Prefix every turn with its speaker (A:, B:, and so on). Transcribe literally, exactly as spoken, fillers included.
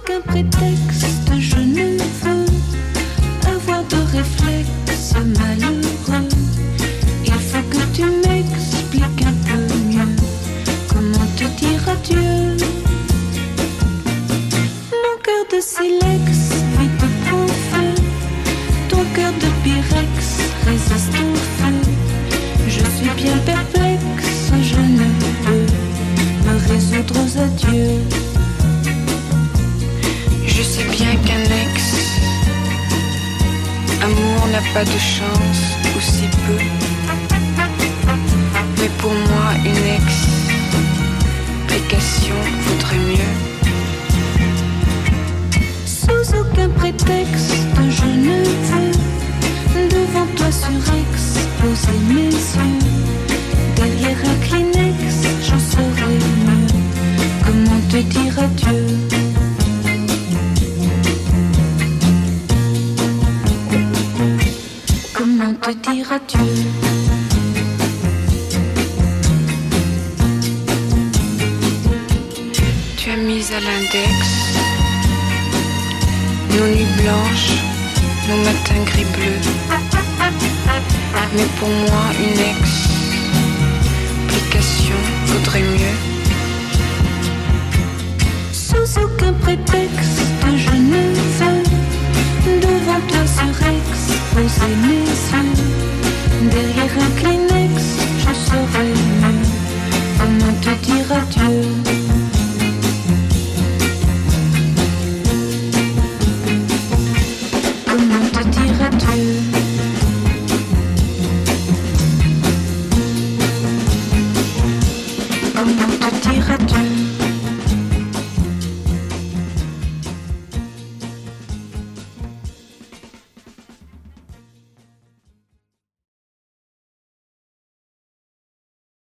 A: aucun prétexte, je ne veux avoir de réflexe malheureux. Il faut que tu m'expliques un peu mieux comment te dire adieu. Mon cœur de silex vite prend feu, ton cœur de pyrex résiste au feu. Je suis bien perplexe, je ne peux me résoudre aux adieux.
B: Je sais bien qu'un ex amour n'a pas de chance, ou si peu. Mais pour moi une explication vaudrait mieux.
A: Sous aucun prétexte, je ne veux devant toi surex poser mes yeux. Derrière un Kleenex, j'en saurais mieux comment te dire adieu. Comment te dire adieu.
B: Tu as mis à l'index nos nuits blanches, nos matins gris bleus. Mais pour moi une explication vaudrait mieux.
A: Sous aucun prétexte, je ne veux devant toi surex poser mes yeux. Derrière un Kleenex, je saurais mieux comment te dire adieu. Comment te dire adieu. Comment te dire adieu.